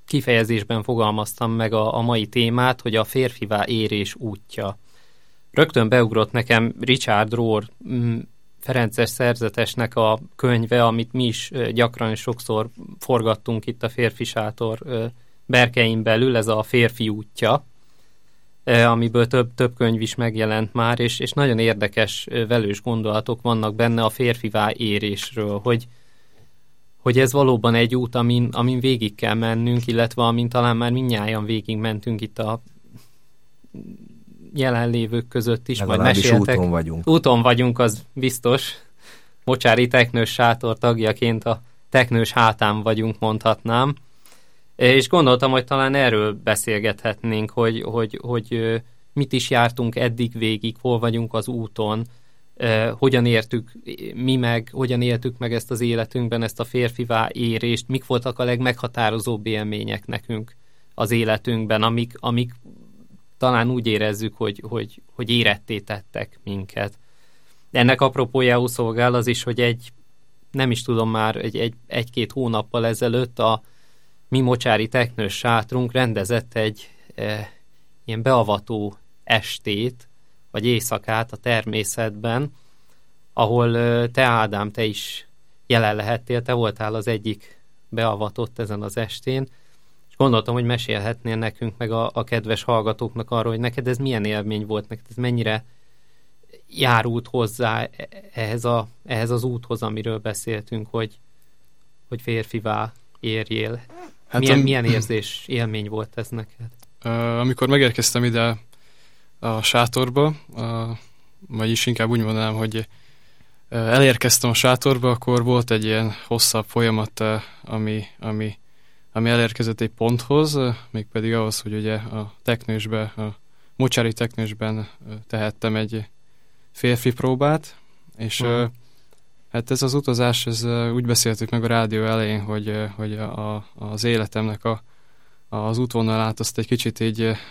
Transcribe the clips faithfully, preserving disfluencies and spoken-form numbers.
kifejezésben fogalmaztam meg a, a mai témát, hogy a férfivá érés útja. Rögtön beugrott nekem Richard Rohr ferences szerzetesnek a könyve, amit mi is gyakran és sokszor forgattunk itt a Férfi Sátor berkein belül, ez a Férfi útja, amiből több, több könyv is megjelent már, és, és nagyon érdekes velős gondolatok vannak benne a férfivá érésről, hogy, hogy ez valóban egy út, amin, amin végig kell mennünk, illetve amin talán már mindnyájan végig mentünk itt a jelenlévők között is. Legalábbis majd meséltek. úton vagyunk. Úton vagyunk, az biztos. Mocsári Teknős Sátor tagjaként a Teknős hátán vagyunk, mondhatnám. És gondoltam, hogy talán erről beszélgethetnénk, hogy, hogy, hogy mit is jártunk eddig végig, hol vagyunk az úton, hogyan értük mi meg, hogyan éltük meg ezt az életünkben, ezt a férfivá érést, mik voltak a legmeghatározóbb élmények nekünk az életünkben, amik, amik talán úgy érezzük, hogy, hogy, hogy éretté tettek minket. Ennek apropójául szolgál az is, hogy egy, nem is tudom már, egy, egy, egy-két hónappal ezelőtt a mi Mocsári Teknős Sátrunk rendezett egy e, ilyen beavató estét, vagy éjszakát a természetben, ahol e, te Ádám, te is jelen lehettél, te voltál az egyik beavatott ezen az estén, és gondoltam, hogy mesélhetnél nekünk, meg a, a kedves hallgatóknak arról, hogy neked ez milyen élmény volt, neked ez mennyire járult hozzá ehhez, a, ehhez az úthoz, amiről beszéltünk, hogy, hogy férfivá érjél. Hát milyen, am- milyen érzés, élmény volt ez neked? Uh, amikor megérkeztem ide a sátorba, uh, vagyis inkább úgy mondanám, hogy uh, elérkeztem a sátorba, akkor volt egy ilyen hosszabb folyamat, uh, ami, ami, ami elérkezett egy ponthoz, uh, mégpedig ahhoz, hogy ugye a teknősbe, a Mocsári Teknősben uh, tehettem egy férfi próbát, és uh-huh. uh, hát ez az utazás, ez uh, úgy beszéltük meg a rádió elején, hogy, uh, hogy a, a, az életemnek a, az útvonalát azt egy kicsit így, uh,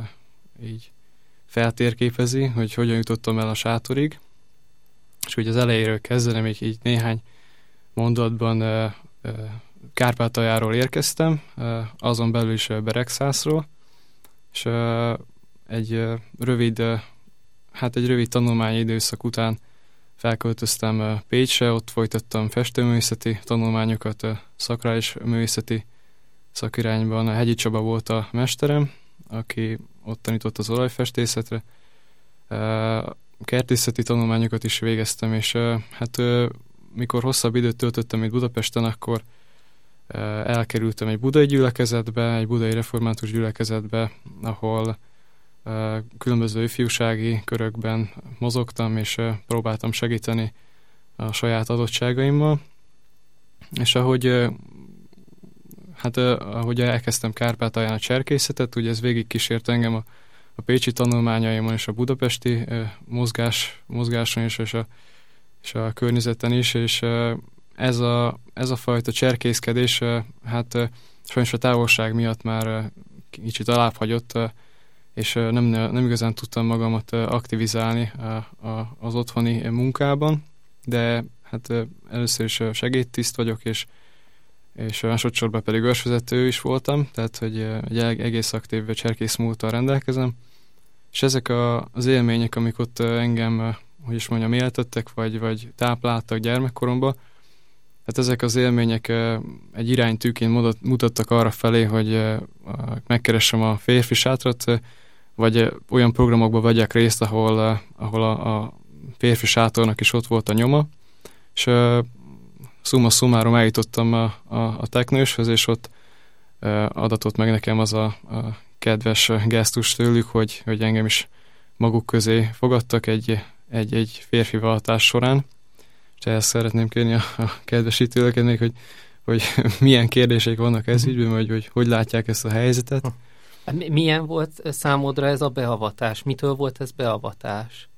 így feltérképezi, hogy hogyan jutottam el a sátorig, és hogy az elejéről kezdve, még így néhány mondatban uh, uh, Kárpátaljáról érkeztem, uh, azon belül is uh, Beregszászról, és uh, egy uh, rövid uh, hát egy rövid tanulmányi időszak után felköltöztem Pécsre, ott folytattam festőművészeti tanulmányokat, szakrális művészeti szakirányban. A Hegyi Csaba volt a mesterem, aki ott tanított az olajfestészetre. Kertészeti tanulmányokat is végeztem, és hát mikor hosszabb időt töltöttem itt Budapesten, akkor elkerültem egy budai gyülekezetbe, egy budai református gyülekezetbe, ahol különböző ifjúsági körökben mozogtam, és próbáltam segíteni a saját adottságaimmal. És ahogy, hát, ahogy elkezdtem Kárpátalján a cserkészetet, ugye ez végig kísért engem a, a pécsi tanulmányaimon és a budapesti mozgás, mozgáson is, és a, és a környezeten is, és ez a, ez a fajta cserkészkedés, hát sajnos a távolság miatt már kicsit alább hagyott, és nem, nem igazán tudtam magamat aktivizálni a, a, az otthoni munkában, de hát először is segédtiszt vagyok, és, és másodszorban pedig őrsvezető is voltam, tehát hogy egy egész aktív cserkész múlttal rendelkezem, és ezek a, az élmények, amik ott engem, hogy is mondjam, éltettek, vagy, vagy tápláltak gyermekkoromban, hát ezek az élmények egy iránytűként mutattak arra felé, hogy megkeressem a férfi sátrat, vagy olyan programokban vegyek részt, ahol, ahol a, a férfi sátornak is ott volt a nyoma, és szumma szumárom eljutottam a, a, a teknőshöz, és ott adatott meg nekem az a, a kedves gesztus tőlük, hogy, hogy engem is maguk közé fogadtak egy, egy, egy férfi vallatás során, és ezt szeretném kérni a, a kedvesítőleket még, hogy, hogy milyen kérdések vannak ez ügyben, vagy hogy hogy látják ezt a helyzetet. Milyen volt számodra ez a beavatás? Mitől volt ez beavatás?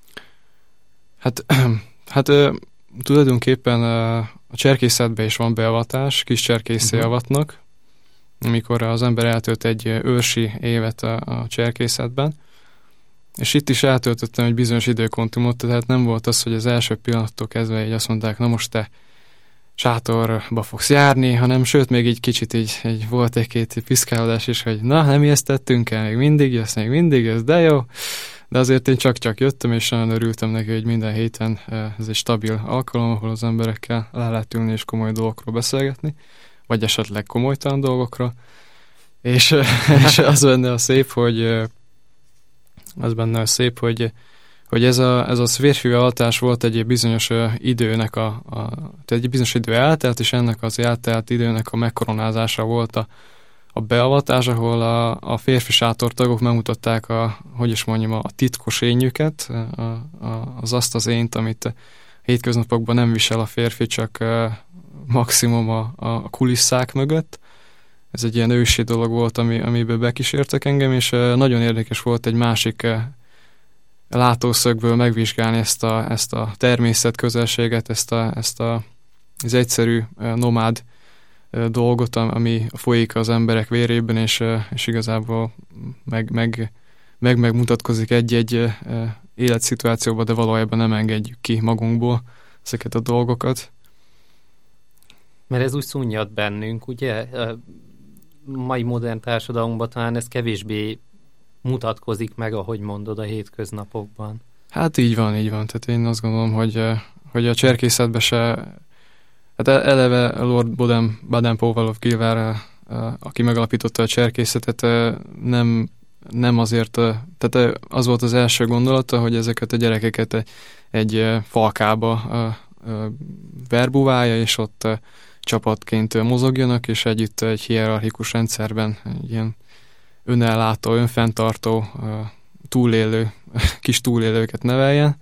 Hát, hát tulajdonképpen a cserkészetben is van beavatás, kis cserkészé uh-huh. avatnak, amikor az ember eltölt egy őrsi évet a, a cserkészetben, és itt is eltöltöttem egy bizonyos időkontumot, tehát nem volt az, hogy az első pillanattól kezdve így azt mondták, na most te sátorba fogsz járni, hanem sőt, még egy kicsit így, így volt egy-két piszkálódás is, hogy na, nem ijesztettünk el, még mindig jössz, még mindig jössz, de jó. De azért én csak-csak jöttem, és nagyon örültem neki, hogy minden héten ez egy stabil alkalom, ahol az emberekkel le lehet ülni és komoly dolgokról beszélgetni, vagy esetleg komolytalan dolgokról. És, és az benne a szép, hogy az benne a szép, hogy, hogy ez a, ez a férfi beavatás volt egy bizonyos időnek a, a tehát egy bizonyos idő eltelt, és ennek az eltelt időnek a megkoronázása volt a, a beavatás, ahol a, a férfi sátortagok megmutatták a, hogy is mondjam, a titkos énjüket, a, a, az azt az ént, amit a hétköznapokban nem visel a férfi, csak maximum a, a kulisszák mögött. Ez egy ilyen ősi dolog volt, ami, amiből bekísértek engem, és nagyon érdekes volt egy másik látószögből megvizsgálni ezt a, ezt a természet közelséget, ezt, a, ezt a, az egyszerű nomád dolgot, ami folyik az emberek vérében, és, és igazából meg, meg, meg megmutatkozik egy-egy életszituációban, de valójában nem engedjük ki magunkból ezeket a dolgokat. Mert ez úgy szunnyad bennünk, ugye? Mai modern társadalomban talán ez kevésbé mutatkozik meg, ahogy mondod, a hétköznapokban. Hát így van, így van. Tehát én azt gondolom, hogy, hogy a cserkészetben se... Hát eleve Lord Baden, Baden-Powell of Gilwell, aki megalapította a cserkészetet, nem, nem azért... Tehát az volt az első gondolata, hogy ezeket a gyerekeket egy, egy falkába verbuválja, és ott csapatként mozogjanak, és együtt egy hierarchikus rendszerben egy ilyen önellátó, önfenntartó, túlélő, kis túlélőket neveljen.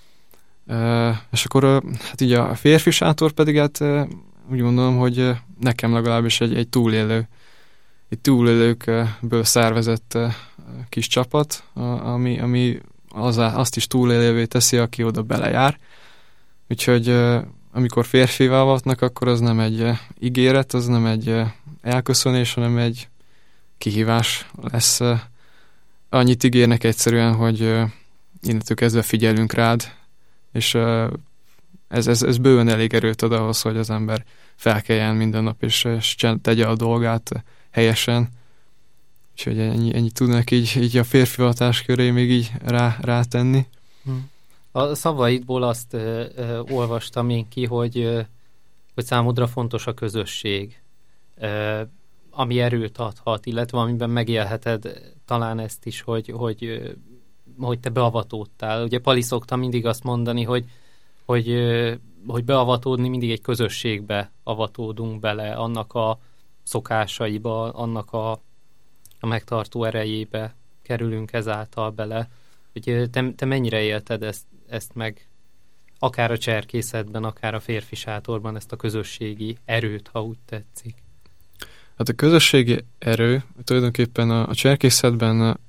És akkor hát így a férfi sátor pedig hát úgy gondolom, hogy nekem legalábbis egy, egy túlélő, egy túlélőkből szervezett kis csapat, ami, ami az, azt is túlélővé teszi, aki oda belejár. Úgyhogy amikor férfivá avatnak, akkor az nem egy ígéret, az nem egy elköszönés, hanem egy kihívás lesz. Annyit ígérnek egyszerűen, hogy innentől kezdve figyelünk rád, és ez, ez, ez bőven elég erőt ad ahhoz, hogy az ember felkeljen minden nap, és, és tegye a dolgát helyesen. Úgyhogy ennyi, ennyit tudnak így, így a férfivatás köré még így rá, rátenni. A szavaidból azt ö, ö, olvastam én ki, hogy, ö, hogy számodra fontos a közösség, ö, ami erőt adhat, illetve amiben megélheted talán ezt is, hogy, hogy, ö, hogy te beavatódtál. Ugye Pali szokta mindig azt mondani, hogy, hogy, ö, hogy beavatódni mindig egy közösségbe avatódunk bele, annak a szokásaiba, annak a, a megtartó erejébe kerülünk ezáltal bele. Hogy te, te mennyire élted ezt, ezt meg, akár a cserkészetben, akár a férfi sátorban, ezt a közösségi erőt, ha úgy tetszik? Hát a közösségi erő tulajdonképpen a, a cserkészetben,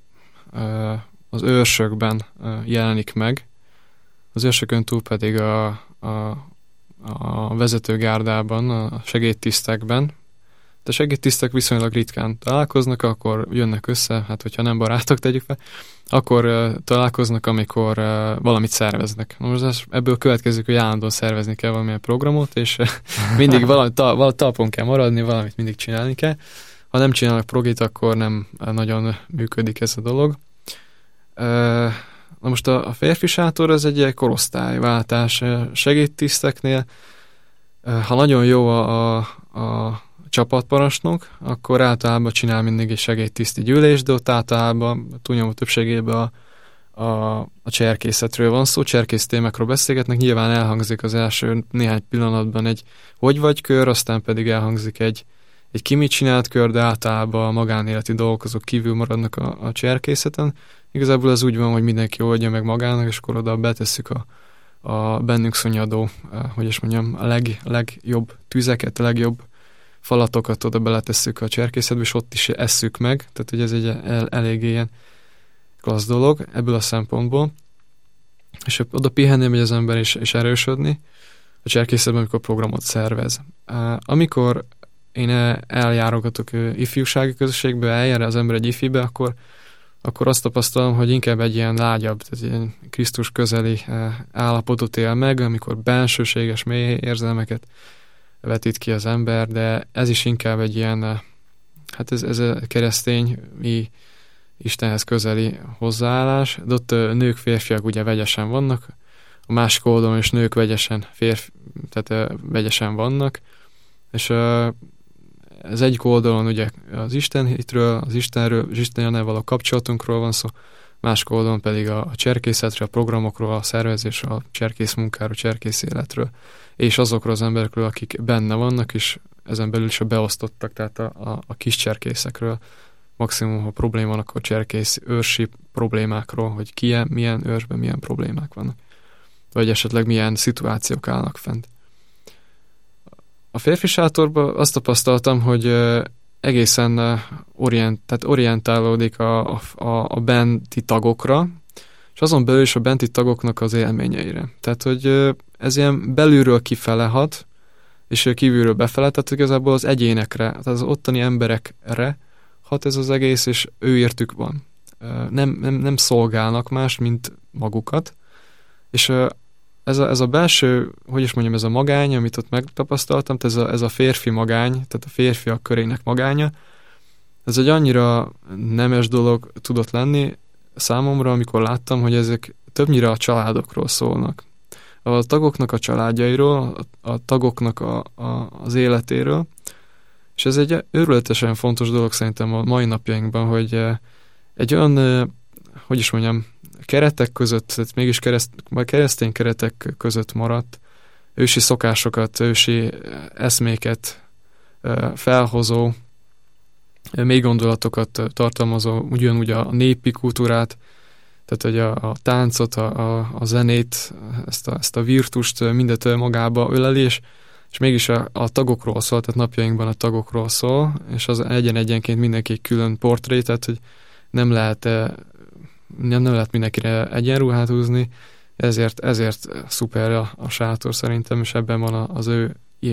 az őrsökben jelenik meg, az őrsökön túl pedig a, a, a vezetőgárdában, a segédtisztekben. De segédtisztek viszonylag ritkán találkoznak, akkor jönnek össze, hát hogyha nem barátok, tegyük fel, akkor uh, találkoznak, amikor uh, valamit szerveznek. Most ebből következik, hogy állandóan szervezni kell valamilyen programot, és uh, mindig valami, ta, valami talpon kell maradni, valamit mindig csinálni kell. Ha nem csinálnak progit, akkor nem nagyon működik ez a dolog. Uh, na most a, a férfi sátor az egy korosztályváltás segédtiszteknél. Uh, ha nagyon jó a, a, a csapatparancsnok, akkor általában csinál mindig egy segédtiszti gyűlés, de ott általában túlnyomó többségében a, a, a cserkészetről van szó, cserkész témákról beszélgetnek, nyilván elhangzik az első néhány pillanatban egy hogy vagy kör, aztán pedig elhangzik egy, egy ki mit csinált kör, de általában a magánéleti dolgok azok kívül maradnak a, a cserkészeten. Igazából ez úgy van, hogy mindenki oldja meg magának, és akkor oda betesszük a, a bennünk szonyadó, hogy is mondjam, a leg, legjobb tüzeket, a legjobb falatokat oda beletesszük a cserkészetbe, és ott is esszük meg, tehát hogy ez egy el, elég ilyen klassz dolog ebből a szempontból. És oda pihenni megy az ember és, és erősödni a cserkészetben, amikor programot szervez. Amikor én eljárogatok ifjúsági közösségbe, eljár az ember egy ifibe, akkor, akkor azt tapasztalom, hogy inkább egy ilyen lágyabb, tehát ilyen Krisztus közeli állapotot él meg, amikor bensőséges, mély érzelmeket vetít ki az ember, de ez is inkább egy ilyen, hát ez, ez a keresztény, mi Istenhez közeli hozzáállás, de ott nők, férfiak ugye vegyesen vannak, a másik oldalon is nők vegyesen, férfi, tehát vegyesen vannak, és az egyik oldalon ugye az Istenhitről, az Istenről, az Istennel való kapcsolatunkról van szó, másik oldalon pedig a cserkészetről, a programokról, a szervezésről, a cserkész munkáról, a cserkész életről, és azokról az emberekről, akik benne vannak, és ezen belül is a beosztottak, tehát a, a, a kis cserkészekről. Maximum, ha probléma van, akkor cserkész őrsi problémákról, hogy ki, milyen őrsben milyen problémák vannak, vagy esetleg milyen szituációk állnak fent. A férfi sátorban azt tapasztaltam, hogy egészen orient, tehát orientálódik a, a, a benti tagokra, és azon belül is a benti tagoknak az élményeire. Tehát, hogy ez ilyen belülről kifele hat, és kívülről befele, tehát igazából az egyénekre, tehát az ottani emberekre hat ez az egész, és ő értük van. Nem, nem, nem szolgálnak más, mint magukat, és ez a, ez a belső, hogy is mondjam, ez a magány, amit ott megtapasztaltam, ez a, ez a férfi magány, tehát a férfiak körének magánya, ez egy annyira nemes dolog tudott lenni számomra, amikor láttam, hogy ezek többnyire a családokról szólnak. A tagoknak a családjairól, a, a tagoknak a, a, az életéről, és ez egy őrületesen fontos dolog szerintem a mai napjainkban, hogy egy olyan, hogy is mondjam, keretek között, tehát mégis kereszt, keresztény keretek között maradt, ősi szokásokat, ősi eszméket felhozó, mély gondolatokat tartalmazó, ugyanúgy a népi kultúrát, tehát hogy a, a táncot, a, a, a zenét, ezt a, ezt a virtust mindet magába öleli, és, és mégis a, a tagokról szól, tehát napjainkban a tagokról szól, és az egyen-egyenként mindenki külön portré, tehát hogy nem lehet, nem, nem lehet mindenkire egyenruhát húzni, ezért, ezért szuper a, a sátor szerintem, és ebben van az ő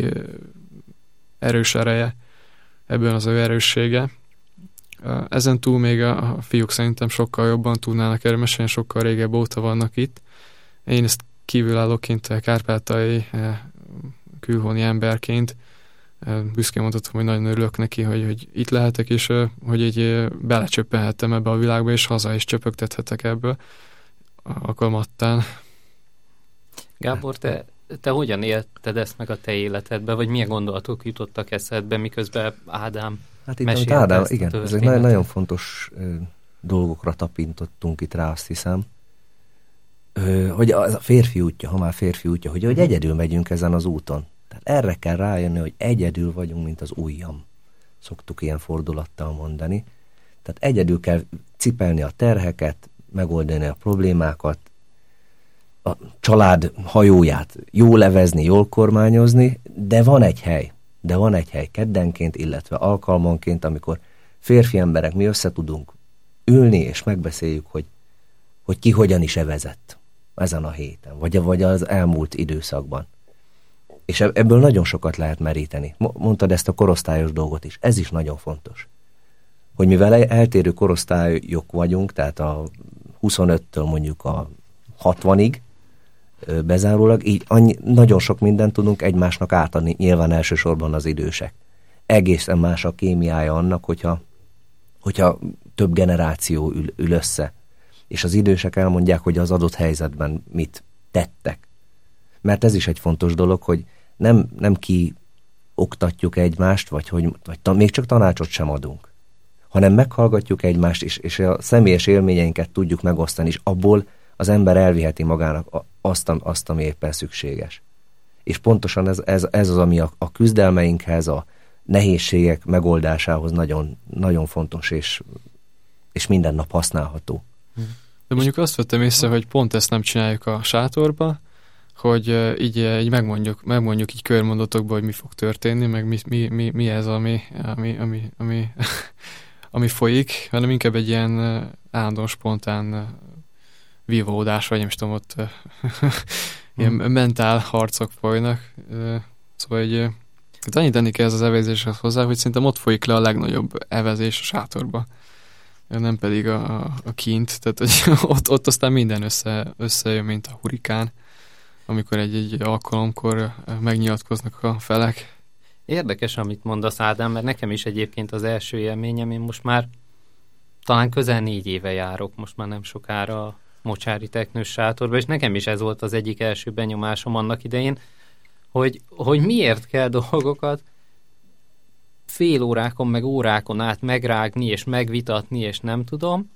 erős ereje, ebben az ő erőssége. Ezen túl még a fiúk szerintem sokkal jobban tudnának erről mesélni, sokkal régebb óta vannak itt. Én ezt kívülállóként, kárpátaljai külhoni emberként büszkén mondhatom, hogy nagyon örülök neki, hogy, hogy itt lehetek, és hogy így belecsöppenhettem ebbe a világba, és haza is csöpögtethetek ebből alkalmattán. Gábor, te, te hogyan élted ezt meg a te életedbe, vagy milyen gondolatok jutottak eszedbe, miközben Ádám Hát itt, amit Ádám, igen, ezek nagyon, nagyon fontos ö, dolgokra tapintottunk itt rá, azt hiszem, ö, hogy az a férfi útja, ha már férfi útja, hogy, hogy egyedül megyünk ezen az úton. Tehát erre kell rájönni, hogy egyedül vagyunk, mint az ujjam. Szoktuk ilyen fordulattal mondani. Tehát egyedül kell cipelni a terheket, megoldani a problémákat, a család hajóját jól levezni, jól kormányozni, de van egy hely. De van egy hely keddenként, illetve alkalmanként, amikor férfi emberek mi össze tudunk ülni, és megbeszéljük, hogy, hogy ki hogyan is evezett ezen a héten, vagy, vagy az elmúlt időszakban. És ebből nagyon sokat lehet meríteni. Mondtad ezt a korosztályos dolgot is. Ez is nagyon fontos. Hogy mivel eltérő korosztályok vagyunk, tehát a huszonöttől mondjuk a hatvanig bezárólag, így annyi, nagyon sok mindent tudunk egymásnak átadni, nyilván elsősorban az idősek. Egészen más a kémiája annak, hogyha, hogyha több generáció ül, ül össze, és az idősek elmondják, hogy az adott helyzetben mit tettek. Mert ez is egy fontos dolog, hogy nem, nem ki oktatjuk egymást, vagy, hogy, vagy ta, még csak tanácsot sem adunk, hanem meghallgatjuk egymást, és, és a személyes élményeinket tudjuk megosztani, és abból az ember elviheti magának azt, azt ami éppen szükséges. És pontosan ez, ez, ez az, ami a, a küzdelmeinkhez, a nehézségek megoldásához nagyon, nagyon fontos, és, és minden nap használható. De mondjuk azt vettem észre, hogy pont ezt nem csináljuk a sátorba, hogy így, így megmondjuk, megmondjuk így körmondatokban, hogy mi fog történni, meg mi, mi, mi, mi ez, ami, ami, ami, ami, ami folyik, hanem inkább egy ilyen állandóan spontán vívódás, vagy nem is tudom, ott ilyen mentál harcok folynak. Szóval egy, hát annyit tenni kell ez az evezéshez hozzá, hogy szerintem ott folyik le a legnagyobb evezés a sátorba. Nem pedig a, a kint, tehát hogy ott, ott aztán minden össze, összejön, mint a hurikán, amikor egy, egy alkalomkor megnyilatkoznak a felek. Érdekes, amit mondasz, Ádám, mert nekem is egyébként az első élményem, én most már talán közel négy éve járok, most már nem sokára a Mocsári Teknős Sátorba, és nekem is ez volt az egyik első benyomásom annak idején, hogy, hogy miért kell dolgokat fél órákon, meg órákon át megrágni, és megvitatni, és nem tudom,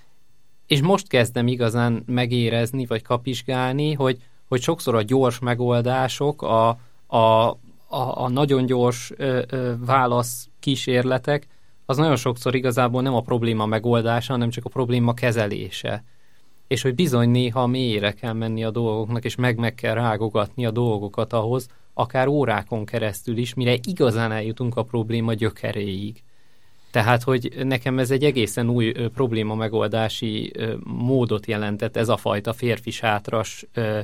és most kezdem igazán megérezni, vagy kapizsgálni, hogy, hogy sokszor a gyors megoldások, a, a, a, a nagyon gyors ö, ö, válasz kísérletek, az nagyon sokszor igazából nem a probléma megoldása, hanem csak a probléma kezelése. És hogy bizony néha mélyre kell menni a dolgoknak, és meg-meg kell rágogatni a dolgokat ahhoz, akár órákon keresztül is, mire igazán eljutunk a probléma gyökeréig. Tehát, hogy nekem ez egy egészen új ö, probléma megoldási ö, módot jelentett, ez a fajta férfi sátras ö,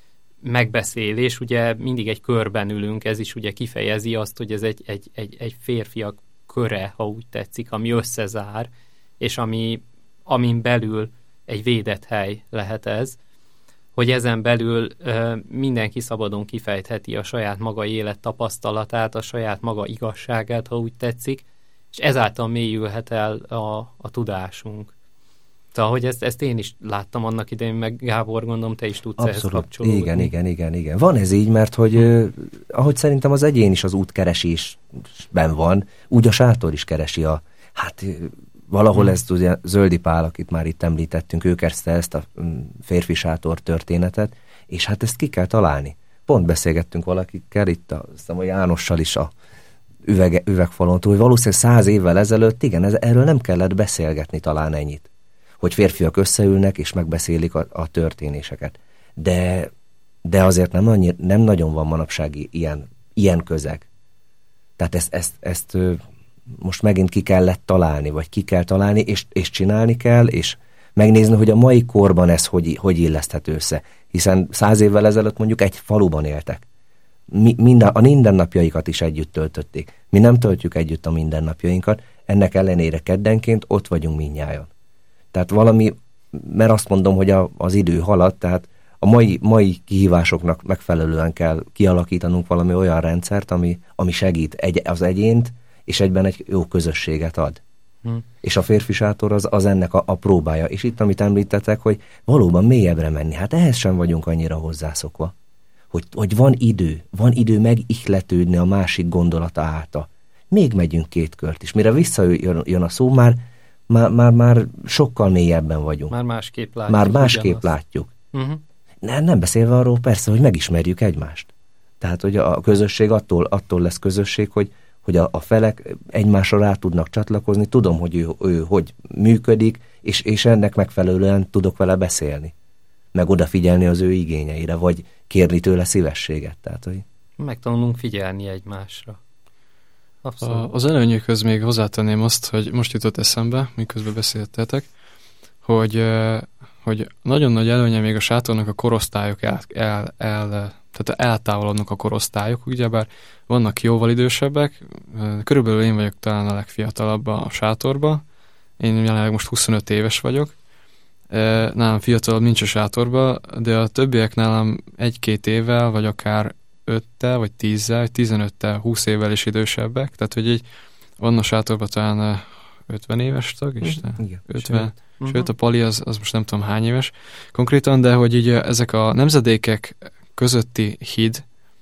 megbeszélés. Ugye mindig egy körben ülünk, ez is ugye kifejezi azt, hogy ez egy, egy, egy, egy férfiak köre, ha úgy tetszik, ami összezár, és ami, amin belül egy védett hely lehet ez, hogy ezen belül ö, mindenki szabadon kifejtheti a saját maga élet tapasztalatát, a saját maga igazságát, ha úgy tetszik, és ezáltal mélyülhet el a, a tudásunk. Tehát, hogy ezt, ezt én is láttam annak idején, meg Gábor, gondolom, te is tudsz Abszolút. ehhez kapcsolódni. Igen, igen, igen, igen. Van ez így, mert hogy hm. ahogy szerintem az egyén is az útkeresésben van, úgy a sátor is keresi a, hát valahol hm. ezt ugye Zöldi Pál, akit már itt említettünk, ő kezdte ezt a férfi sátor történetet, és hát ezt ki kell találni. Pont beszélgettünk valakikkel, itt a, a Jánossal is a üvege, üvegfalon túl, hogy valószínűleg száz évvel ezelőtt, igen, ez, erről nem kellett beszélgetni talán ennyit. Hogy férfiak összeülnek és megbeszélik a, a történéseket. De, de azért nem, annyi, nem nagyon van manapság ilyen, ilyen közeg. Tehát ezt, ezt, ezt most megint ki kellett találni, vagy ki kell találni, és, és csinálni kell, és megnézni, hogy a mai korban ez hogy, hogy illeszthető össze. Hiszen száz évvel ezelőtt mondjuk egy faluban éltek. Mi, minden, a mindennapjaikat is együtt töltötték. Mi nem töltjük együtt a mindennapjainkat, ennek ellenére keddenként ott vagyunk mindnyájan. Tehát valami, mert azt mondom, hogy a, az idő halad, tehát a mai, mai kihívásoknak megfelelően kell kialakítanunk valami olyan rendszert, ami, ami segít egy, az egyént, és egyben egy jó közösséget ad. Hmm. És a férfi sátor az, az ennek a, a próbája. És itt, amit említettek, hogy valóban mélyebbre menni. Hát ehhez sem vagyunk annyira hozzászokva. Hogy, hogy van idő, van idő megihletődni a másik gondolata által. Még megyünk két kört is. Mire visszajön jön a szó, már Már, már, már sokkal mélyebben vagyunk. Már másképp látjuk. Már másképp ugyanaz. látjuk. Uh-huh. Nem, nem beszélve arról persze, hogy megismerjük egymást. Tehát, hogy a közösség attól, attól lesz közösség, hogy, hogy a, a felek egymásra rá tudnak csatlakozni, tudom, hogy ő, ő hogy működik, és, és ennek megfelelően tudok vele beszélni. Meg odafigyelni az ő igényeire, vagy kérni tőle szívességet. Tehát, hogy... Megtanulunk figyelni egymásra. A, az előnyökhöz még hozzátenném azt, hogy most jutott eszembe, miközben beszéltetek, hogy, hogy nagyon nagy előnye még a sátornak a korosztályok el, el, el, tehát eltávolodnak a korosztályok, ugyebár vannak jóval idősebbek, körülbelül én vagyok talán a legfiatalabb a sátorban, én jelenleg most huszonöt éves vagyok, nálam fiatalabb nincs a sátorban, de a többiek nálam egy-két évvel, vagy akár öttel, vagy tízzel, tizenöttel, húsz évvel is idősebbek, tehát hogy így van a sátorban talán ötven éves tag is, Igen, ötven, sőt, sőt a Pali az, az most nem tudom hány éves konkrétan, de hogy így ezek a nemzedékek közötti híd,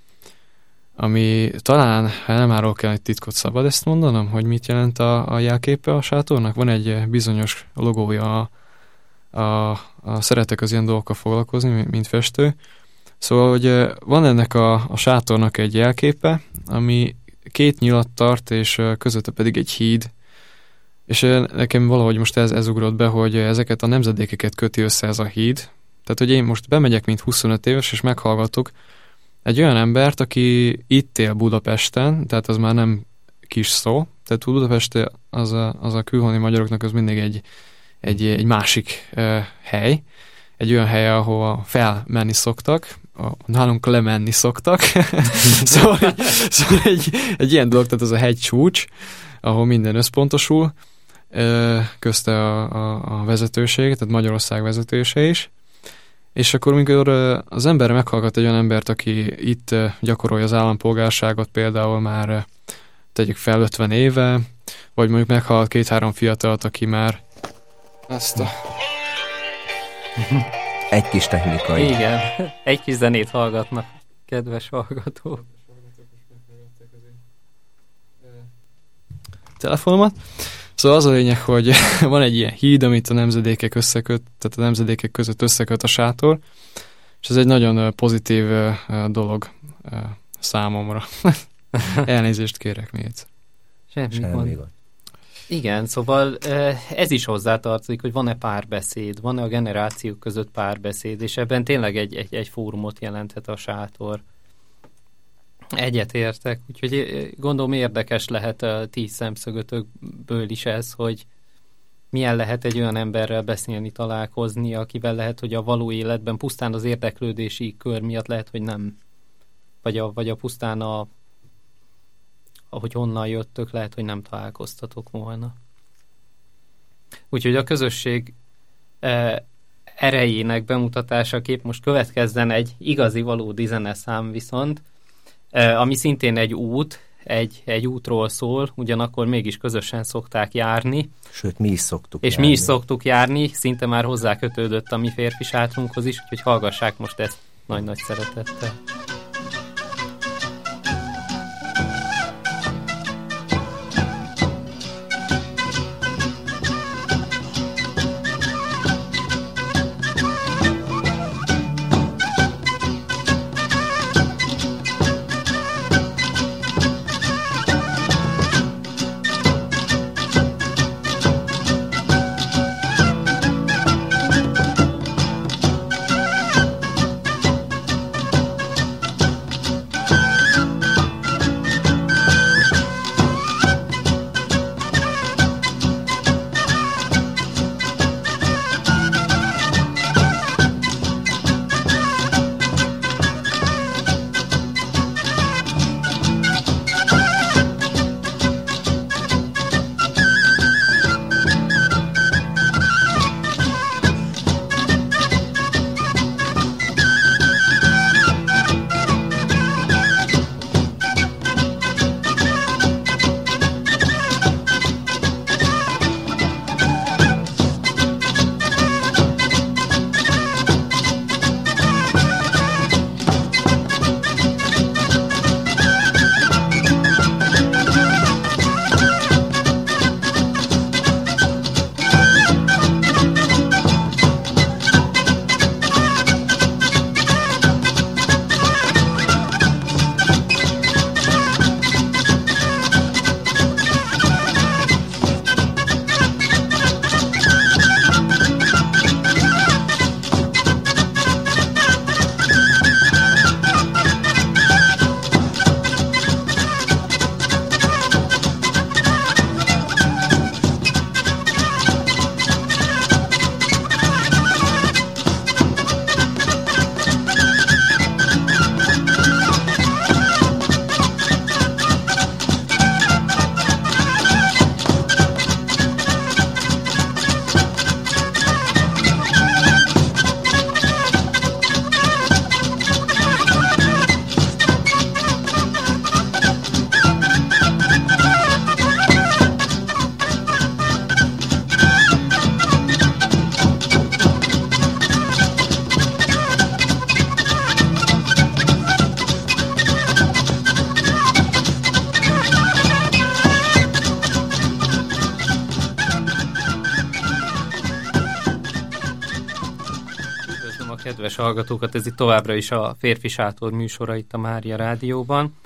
ami talán, ha nem árulok el egy titkot, szabad ezt mondanom, hogy mit jelent a, a jelképe a sátornak? Van egy bizonyos logója, a, a, a szeretek az ilyen dolgokkal foglalkozni, mint festő. Szóval, hogy van ennek a, a sátornak egy jelképe, ami két nyilat tart, és közötte pedig egy híd. És nekem valahogy most ez, ez ugrott be, hogy ezeket a nemzedékeket köti össze ez a híd. Tehát, hogy én most bemegyek, mint huszonöt éves, és meghallgatok egy olyan embert, aki itt él Budapesten, tehát az már nem kis szó, tehát Budapest az a, az a külhoni magyaroknak az mindig egy, egy, egy másik uh, hely, egy olyan hely, ahova felmenni szoktak, a, nálunk lemenni szoktak, szóval, egy, szóval egy, egy ilyen dolog, tehát az a hegy csúcs, ahol minden összpontosul, közte a, a, a vezetőség, tehát Magyarország vezetőse is, És akkor, amikor az ember meghallgat egy olyan embert, aki itt gyakorolja az állampolgárságot, például már tegyük fel ötven éve, vagy mondjuk meghallgat két-három fiatalt, aki már azt a... Egy kis technikai. Igen, egy kis zenét hallgatnak, kedves hallgatók. Telefonomat. Szóval az a lényeg, hogy van egy ilyen híd, amit a nemzedékek összeköt, tehát a nemzedékek között összeköt a sátor, és ez egy nagyon pozitív dolog számomra. Elnézést kérek még egyszer. Semmi, Semmi gond. Igen, szóval ez is hozzátartozik, hogy van-e párbeszéd, van-e a generációk között párbeszéd, és ebben tényleg egy, egy, egy fórumot jelenthet a sátor. Egyetértek, úgyhogy gondolom érdekes lehet a ti szemszögötökből is ez, hogy milyen lehet egy olyan emberrel beszélni, találkozni, akivel lehet, hogy a való életben pusztán az érdeklődési kör miatt lehet, hogy nem, vagy a, vagy a pusztán a ahogy honnan jöttök, lehet, hogy nem találkoztatok volna. Úgyhogy a közösség e, erejének bemutatásaképp most következzen egy igazi, valódi zeneszám viszont, e, ami szintén egy út, egy, egy útról szól, ugyanakkor mégis közösen szokták járni. Sőt, mi is szoktuk És járni. mi is szoktuk járni, szinte már hozzá kötődött a mi férfi sátrunkhoz is, úgyhogy hallgassák most ezt nagy-nagy szeretettel. Kedves hallgatókat, ez itt továbbra is a Férfi Sátor műsora itt a Mária Rádióban.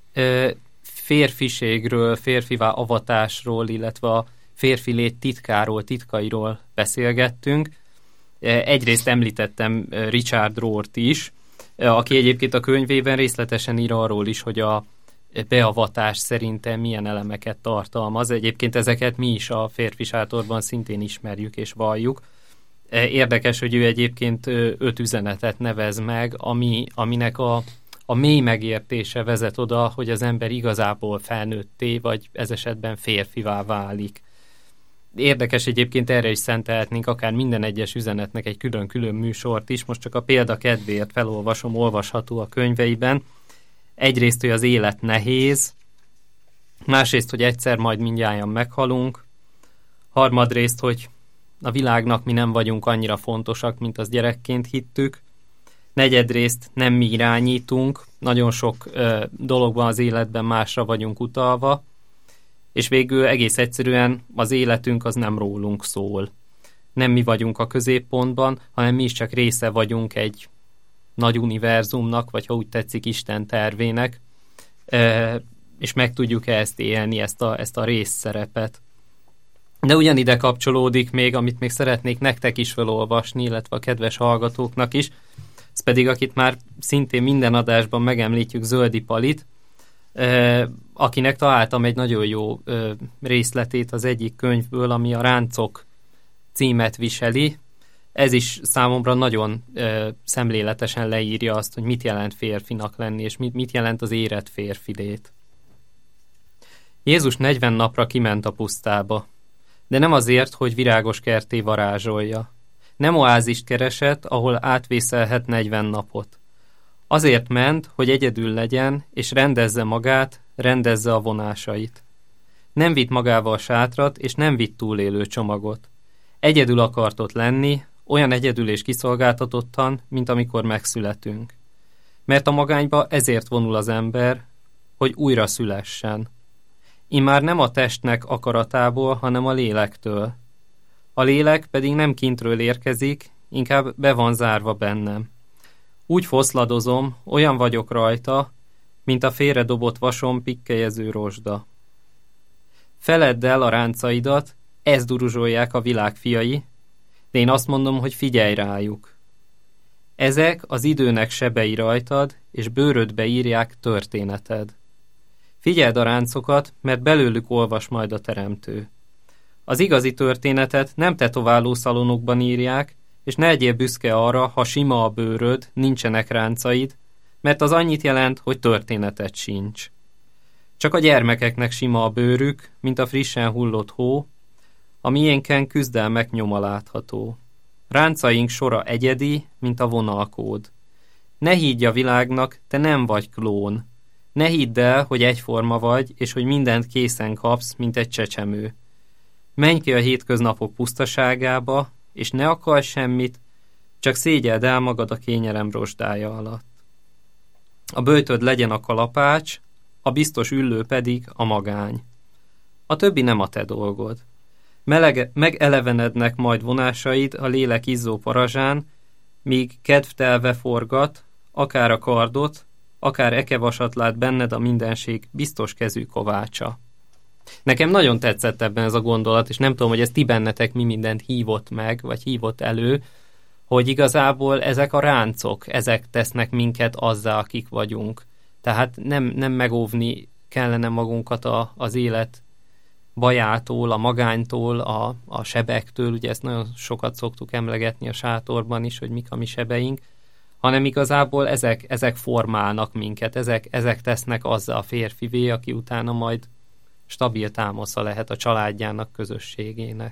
Férfiségről, férfivá avatásról, illetve a férfi lét titkáról, titkairól beszélgettünk. Egyrészt említettem Richard Rohrt is, aki egyébként a könyvében részletesen ír arról is, hogy a beavatás szerintem milyen elemeket tartalmaz. Egyébként ezeket mi is a Férfi Sátorban szintén ismerjük és valljuk. Érdekes, hogy ő egyébként öt üzenetet nevez meg, ami, aminek a, a mély megértése vezet oda, hogy az ember igazából felnőtté, vagy ez esetben férfivá válik. érdekes egyébként, erre is szentelhetnénk akár minden egyes üzenetnek egy külön-külön műsort is. Most csak a példa kedvéért felolvasom, olvasható a könyveiben. Egyrészt, hogy az élet nehéz, másrészt, hogy egyszer majd mindnyájan meghalunk, harmadrészt, hogy a világnak mi nem vagyunk annyira fontosak, mint az gyerekként hittük, negyedrészt nem mi irányítunk, nagyon sok ö, dologban az életben másra vagyunk utalva, és végül egész egyszerűen az életünk az nem rólunk szól. Nem mi vagyunk a középpontban, hanem mi is csak része vagyunk egy nagy univerzumnak, vagy ha úgy tetszik, Isten tervének, és meg tudjuk ezt élni, ezt a, ezt a részszerepet. De ugyanide kapcsolódik még, amit még szeretnék nektek is felolvasni, illetve a kedves hallgatóknak is, ez pedig, akit már szintén minden adásban megemlítjük, Zöldi Palit, akinek találtam egy nagyon jó részletét az egyik könyvből, ami a Ráncok címet viseli. Ez is számomra nagyon szemléletesen leírja azt, hogy mit jelent férfinak lenni, és mit, mit jelent az érett férfilét. Jézus negyven napra kiment a pusztába, de nem azért, hogy virágos kerté varázsolja. Nem oázist keresett, ahol átvészelhet negyven napot. Azért ment, hogy egyedül legyen, és rendezze magát, rendezze a vonásait. Nem vitt magával sátrat, és nem vitt túlélő csomagot. Egyedül akart ott lenni, olyan egyedül és kiszolgáltatottan, mint amikor megszületünk. Mert a magányba ezért vonul az ember, hogy újra szülessen. Immár nem a testnek akaratából, hanem a lélektől. A lélek pedig nem kintről érkezik, inkább be van zárva bennem. Úgy foszladozom, olyan vagyok rajta, mint a félredobott vason pikkelyező rozsda. Feledd el a ráncaidat, ezt duruzsolják a világ fiai, de én azt mondom, hogy figyelj rájuk. Ezek az időnek sebei rajtad, és bőrödbe írják történeted. Figyeld a ráncokat, mert belőlük olvas majd a teremtő. Az igazi történetet nem tetováló szalonokban írják, és ne legyél büszke arra, ha sima a bőröd, nincsenek ráncaid, mert az annyit jelent, hogy történeted sincs. Csak a gyermekeknek sima a bőrük, mint a frissen hullott hó, a miénken küzdelmek nyoma látható. Ráncaink sora egyedi, mint a vonalkód. Ne higgy a világnak, te nem vagy klón. Ne hidd el, hogy egyforma vagy, és hogy mindent készen kapsz, mint egy csecsemő. Menj ki a hétköznapok pusztaságába, és ne akarj semmit, csak szégyeld el magad a kényelem rozsdája alatt. A böjtöd legyen a kalapács, a biztos üllő pedig a magány. A többi nem a te dolgod. Melege, megelevenednek majd vonásaid a lélek izzó parazsán, míg kedvtelve forgat, akár a kardot, akár ekevasat lát benned a mindenség biztos kezű kovácsa. Nekem nagyon tetszett ebben ez a gondolat, és nem tudom, hogy ez ti bennetek mi mindent hívott meg, vagy hívott elő, hogy igazából ezek a ráncok, ezek tesznek minket azzá, akik vagyunk. Tehát nem, nem megóvni kellene magunkat a, az élet bajától, a magánytól, a, a sebektől, ugye ezt nagyon sokat szoktuk emlegetni a sátorban is, hogy mik a mi sebeink, hanem igazából ezek, ezek formálnak minket, ezek, ezek tesznek azzá a férfivé, aki utána majd stabil támasza lehet a családjának, közösségének.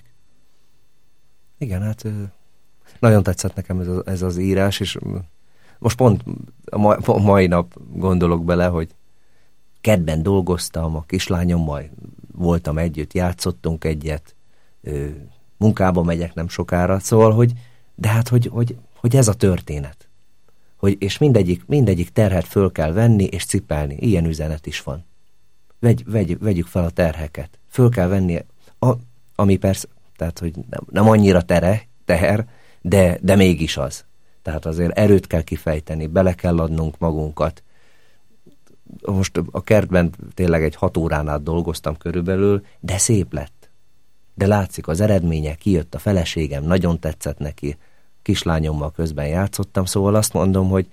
Igen, hát nagyon tetszett nekem ez, a, ez az írás, és most pont a, ma, a mai nap gondolok bele, hogy kedben dolgoztam, a kislányommal voltam együtt, játszottunk egyet, munkába megyek nem sokára, szóval, hogy de hát, hogy, hogy, hogy ez a történet. Hogy, és mindegyik, mindegyik terhet föl kell venni és cipelni. Ilyen üzenet is van. Vegy, vegy, vegyük fel a terheket. Föl kell venni, a, ami persze, tehát, hogy nem, nem annyira tere, teher, de, de mégis az. Tehát azért erőt kell kifejteni, bele kell adnunk magunkat. Most a kertben tényleg egy hat órán át dolgoztam körülbelül, de szép lett. De látszik az eredménye, kijött a feleségem, nagyon tetszett neki, kislányommal közben játszottam, szóval azt mondom, hogy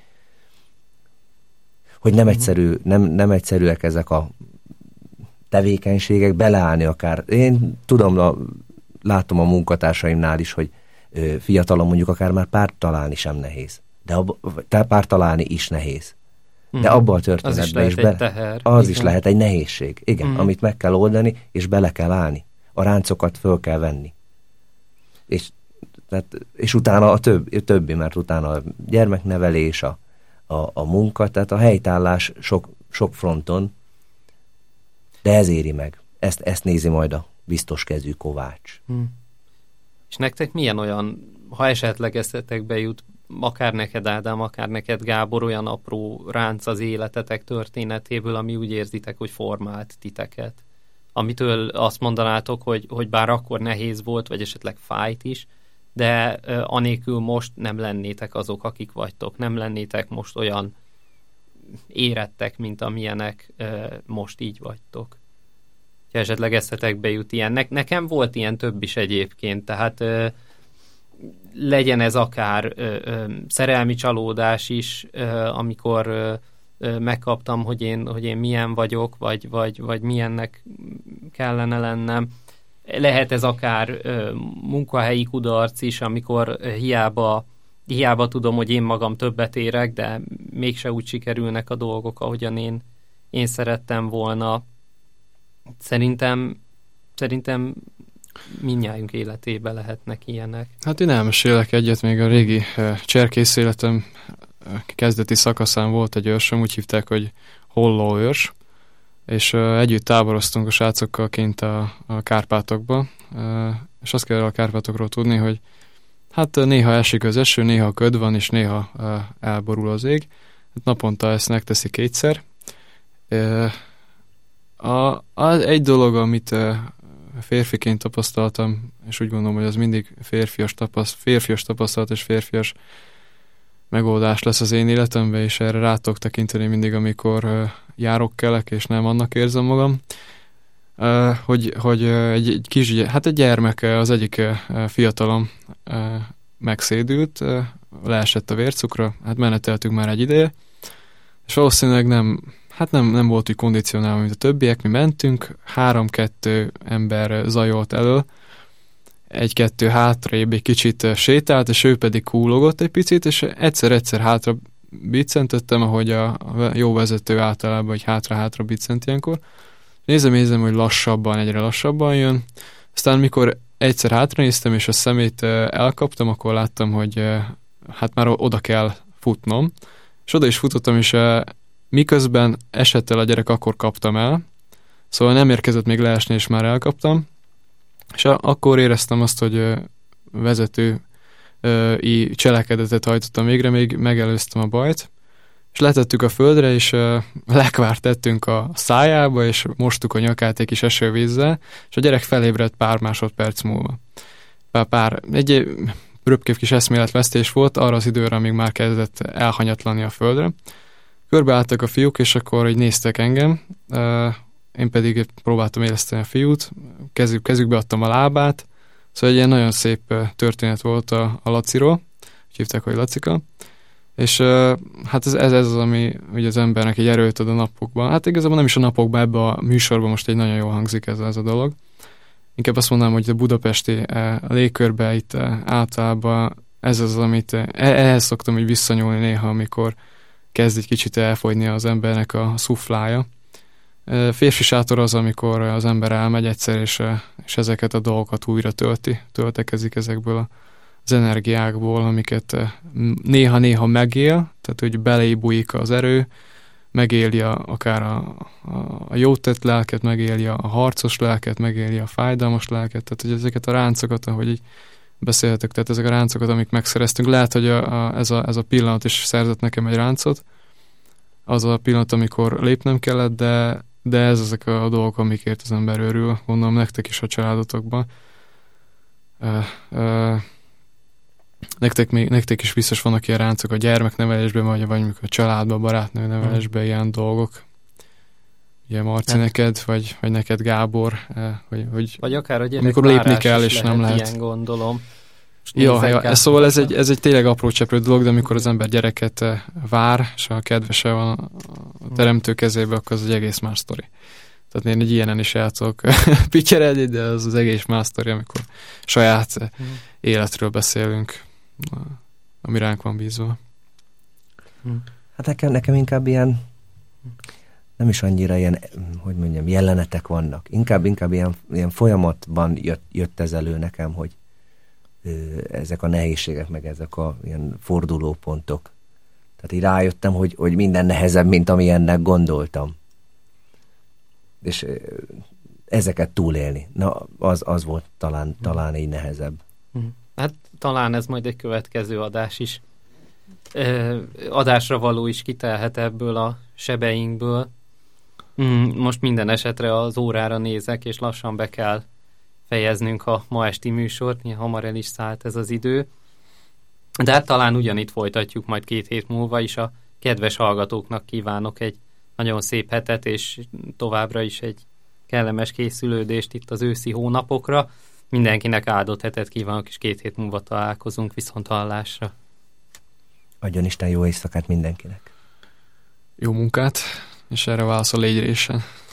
hogy nem, egyszerű, nem, nem egyszerűek ezek a tevékenységek, beleállni akár. Én tudom, a, látom a munkatársaimnál is, hogy ö, fiatalon mondjuk akár már párt találni sem nehéz. De abba, párt találni is nehéz. De abban a történetben is, is be, teher. az Igen. is lehet egy nehézség, igen, mm. amit meg kell oldani, és bele kell állni. a ráncokat föl kell venni. És, tehát, és utána a több, többi, mert utána a gyermeknevelés, a, a, a munka, tehát a helytállás sok, sok fronton, de ez éri meg. Ezt, ezt nézi majd a biztos kezű Kovács. Hmm. És nektek milyen olyan, ha esetleg eszetekbe jut, akár neked Ádám, akár neked Gábor, olyan apró ránc az életetek történetéből, ami úgy érzitek, hogy formált titeket? Amitől azt mondanátok, hogy, hogy bár akkor nehéz volt, vagy esetleg fájt is, de uh, anélkül most nem lennétek azok, akik vagytok, nem lennétek most olyan érettek, mint amilyenek uh, most így vagytok. Ha esetleg eszetekbe jut ilyen. Ne- nekem volt ilyen több is egyébként, tehát uh, legyen ez akár ö, ö, szerelmi csalódás is, ö, amikor ö, ö, megkaptam, hogy én, hogy én milyen vagyok, vagy, vagy, vagy milyennek kellene lennem. Lehet ez akár ö, munkahelyi kudarc is, amikor ö, hiába, hiába tudom, hogy én magam többet érek, de mégse úgy sikerülnek a dolgok, ahogyan én, én szerettem volna. Szerintem, szerintem mindnyájunk életében lehetnek ilyenek. Hát én elmesélek egyet, még a régi uh, cserkész életem uh, kezdeti szakaszán volt egy őrsöm, úgy hívták, hogy Holló őrs, és uh, együtt táboroztunk a srácokkal kint a, a Kárpátokba, uh, és azt kell a Kárpátokról tudni, hogy hát uh, néha esik az eső, néha köd van, és néha uh, elborul az ég. Hát naponta ezt megteszi kétszer. Uh, a, az egy dolog, amit uh, férfiként tapasztaltam, és úgy gondolom, hogy az mindig férfias, tapaszt, férfias tapasztalat és férfias megoldás lesz az én életemben, és erre rá tudok tekinteni mindig, amikor uh, járok, kelek, és nem annak érzem magam. Uh, hogy hogy uh, egy, egy kis, hát egy gyermek, az egyik uh, fiatalom uh, megszédült, uh, leesett a vércukra, hát meneteltünk már egy ideje, és valószínűleg nem Hát nem, nem volt úgy kondicionálva, mint a többiek, mi mentünk, három-kettő ember zajolt elő, egy-kettő hátrébb egy kicsit sétált, és ő pedig kúlogott egy picit, és egyszer-egyszer hátra biccentettem, ahogy a jó vezető általában, hogy hátra-hátra biccent ilyenkor. Nézem, nézem, hogy lassabban, egyre lassabban jön. Aztán mikor egyszer hátra néztem, és a szemét elkaptam, akkor láttam, hogy hát már oda kell futnom, és oda is futottam, és miközben esett el a gyerek, akkor kaptam el. Szóval nem érkezett még leesni, és már elkaptam. És akkor éreztem azt, hogy vezetői cselekedetet hajtottam végre, még megelőztem a bajt. És letettük a földre, és lekvárt tettünk a szájába, és mostuk a nyakát egy kis esővízzel, és a gyerek felébredt pár másodperc múlva. Pár, pár egy röpképp kis eszméletvesztés volt, arra az időre, amíg már kezdett elhanyatlani a földre. Körbeálltak a fiúk, és akkor így néztek engem, én pedig próbáltam éleszteni a fiút, kezük, kezükbe adtam a lábát, szóval egy ilyen nagyon szép történet volt a, a Laciról, úgy hívták, hogy Lacika, és hát ez, ez az, ami ugye az embernek egy erőt ad a napokban. Hát igazából nem is a napokban, ebben a műsorban most egy nagyon jól hangzik ez, ez a dolog. Inkább azt mondanám, hogy a budapesti a légkörben itt általában ez az, amit ehhez szoktam így visszanyúlni néha, amikor kezd egy kicsit elfogyni az embernek a szuflája. Férfi sátor az, amikor az ember elmegy egyszer, és, és ezeket a dolgokat újra tölti, töltekezik ezekből az energiákból, amiket néha-néha megél, tehát hogy beléjbújik az erő, megéli a, akár a, a, a jó tett lelket, megéli a harcos lelket, megéli a fájdalmas lelket, tehát hogy ezeket a ráncokat, ahogy így beszélhetek, tehát ezek a ráncokat, amik megszereztünk. Lehet, hogy a, a, ez, a, ez a pillanat is szerzett nekem egy ráncot, az a pillanat, amikor lépnem kellett, de, de ez ezek a dolgok, amikért az ember örül, gondolom nektek is a családotokban. Uh, uh, nektek, még, nektek is biztos vannak ilyen ráncok a gyermeknevelésben, vagy, vagy a családban, barátnő nevelésben, hmm. ilyen dolgok. Ugye Marci hát. neked, vagy, vagy neked Gábor, hogy, hogy vagy akár a amikor lépni kell, és nem lehet. Ilyen gondolom. Ja, ja, szóval ez egy, ez egy tényleg apró cseprő dolog, de amikor az ember gyereket vár, és a kedvese van a teremtő kezébe, akkor az egy egész más sztori. Tehát én egy ilyenen is el tudok pityeredni, de az az egész más sztori, amikor saját hmm. életről beszélünk, ami ránk van bízva. Hát nekem, nekem inkább ilyen nem is annyira ilyen, hogy mondjam, jelenetek vannak. Inkább, inkább ilyen, ilyen folyamatban jött, jött ez elő nekem, hogy ö, ezek a nehézségek, meg ezek a ilyen fordulópontok. Tehát így rájöttem, hogy, hogy minden nehezebb, mint amilyennek gondoltam. És ö, ezeket túlélni. Na, az, az volt talán, talán így nehezebb. Hát talán ez majd egy következő adás is. Ö, adásra való is kitelhet ebből a sebeinkből. Most minden esetre az órára nézek, és lassan be kell fejeznünk a ma esti műsort, ilyen hamar el is szállt ez az idő. De hát talán ugyanitt folytatjuk majd két hét múlva is. A kedves hallgatóknak kívánok egy nagyon szép hetet, és továbbra is egy kellemes készülődést itt az őszi hónapokra. Mindenkinek áldott hetet kívánok, és két hét múlva találkozunk viszont hallásra. Adjon Isten jó éjszakát mindenkinek. Jó munkát, és erre válaszol légy résen.